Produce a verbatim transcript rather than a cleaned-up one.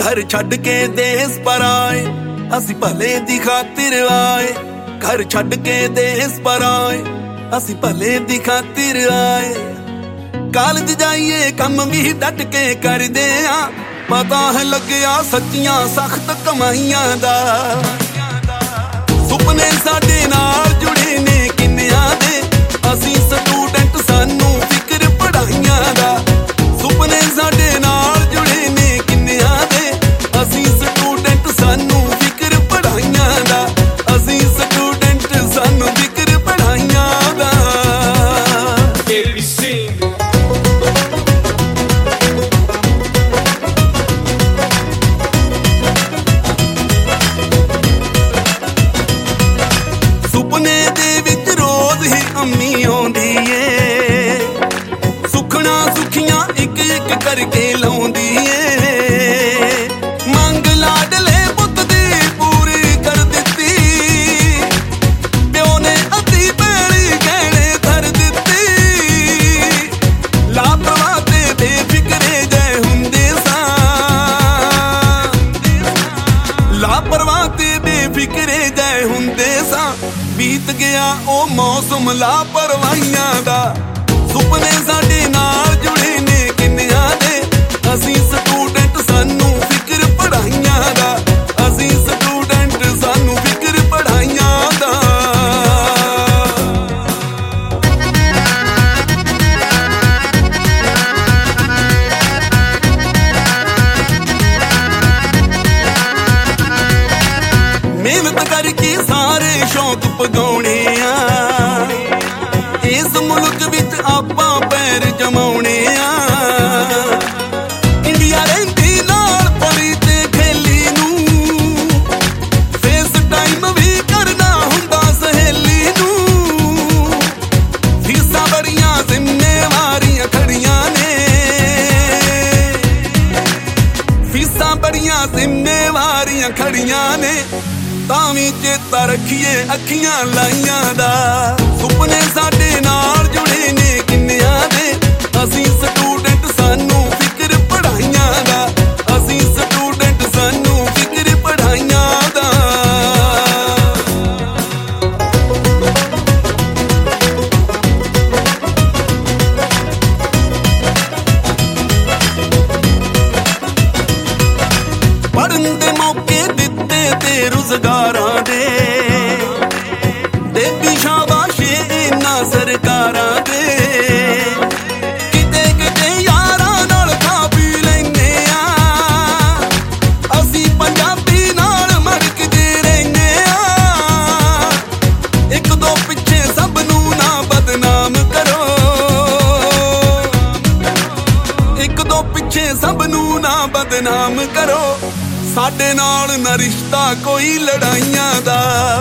घर छड्ड के देश पर आए, असी भले दी खातिर आए। घर छड्ड के देश पर आए, असी भले दी खातिर आए। कालज जाइए कम भी डट के करदे आ, पता है लग्या सच्चियां सख्त कमाइयां दा। सुपने साडे नाल जुड़े ने किन्नियां दे, असी स्टूडेंट सानू फिक्र पढ़ाइयां दा। सुपने साडे नाल जुड़े ने किन्नियां दे, असी स्टूडेंट सानू फिक्र पढ़ाइयां दा। असी स्टूडेंट सानू फिक्र पढ़ाइयां दा। सुपने दे विच रोज ही अम्मी आउंदी ए, सुखना सुखियां इक इक करके लाउंदी ए। मंग लाडले पुत दी पूरी कर दित्ती, प्यो ने अद्धी पैली गहणे धर दित्ती। लापरवाह ते बेफिक्रे जै हुंदे सां, लापरवाह ते बेफिक्रे जै हुंदे सां। बीत गया ओ मौसम लापरवाहियां दा। सुपने साडे नाल जुड़े ने किन्नियां दे, असी स्टूडेंट सानू फिक्र पढ़ाइयां दा। असी स्टूडेंट सानू फिक्र पढ़ाइयां दा। मेहनत करके सारे शौक पगाउणे आ, इस मुल्क विच आपां पैर जमाउणे आ। इंडिया रहिंदी नाल पली ते खेली नूं, फेस टाइम भी करना हुंदा सहेली नूं। फीसां बड़ियां जिम्मेवारियां खड़ियां ने, फीसां बड़ियां जिम्मेवारियां खड़ियां ने। तावी चेता रखिए अखियां लाइयां दा। सुपने साडे नाल जुड़े ने किन्नियां दे, असी स्टूडेंट सानू फिक्र पढ़ाइयां दा। असी स्टूडेंट सानू फिक्र पढ़ाइयां दा। पढ़न दे मौके दित्ते ते रुजगारां दे, देवी शाबाशे इन्ना सरकारां दे। किते किते यारां नाल खा पी लैने आ, असी पंजाबी नाल मड़कदे रहिने आ। इक दो पिछे सब नू ना बदनाम करो, इक दो पिछे सब नू ना बदनाम करो। साडे नाल ना रिश्ता कोई लड़ाइयां दा।